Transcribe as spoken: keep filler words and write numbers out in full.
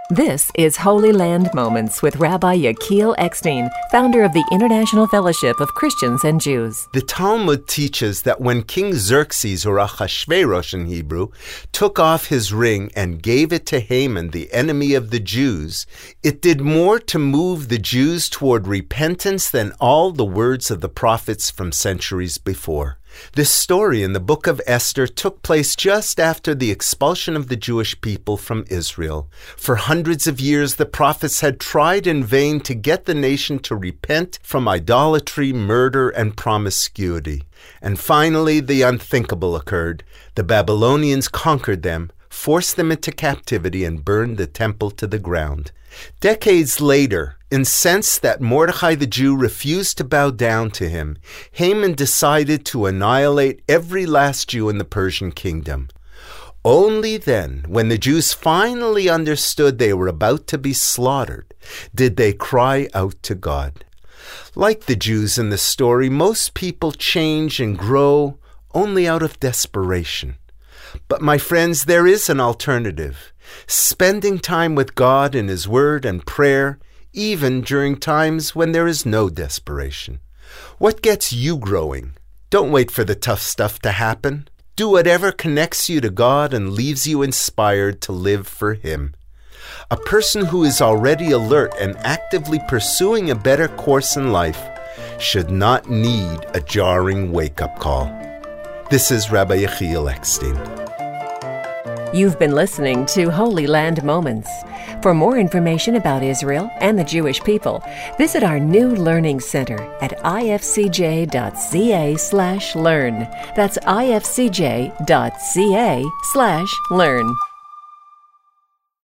This is Holy Land Moments with Rabbi Yechiel Eckstein, founder of the International Fellowship of Christians and Jews. The Talmud teaches that when King Xerxes, or Achashverosh in Hebrew, took off his ring and gave it to Haman, the enemy of the Jews, it did more to move the Jews toward repentance than all the words of the prophets from centuries before. This story in the book of Esther took place just after the expulsion of the Jewish people from Israel. For hundreds of years, the prophets had tried in vain to get the nation to repent from idolatry, murder, and promiscuity. And finally, the unthinkable occurred. The Babylonians conquered them, forced them into captivity, and burned the temple to the ground. Decades later, incensed that Mordecai the Jew refused to bow down to him, Haman decided to annihilate every last Jew in the Persian kingdom. Only then, when the Jews finally understood they were about to be slaughtered, did they cry out to God. Like the Jews in the story, most people change and grow only out of desperation. But my friends, there is an alternative. Spending time with God in His Word and prayer, even during times when there is no desperation. What gets you growing? Don't wait for the tough stuff to happen. Do whatever connects you to God and leaves you inspired to live for Him. A person who is already alert and actively pursuing a better course in life should not need a jarring wake-up call. This is Rabbi Yechiel Eckstein. You've been listening to Holy Land Moments. For more information about Israel and the Jewish people, visit our new Learning Center at ifcj.ca slash learn. That's ifcj.ca slash learn.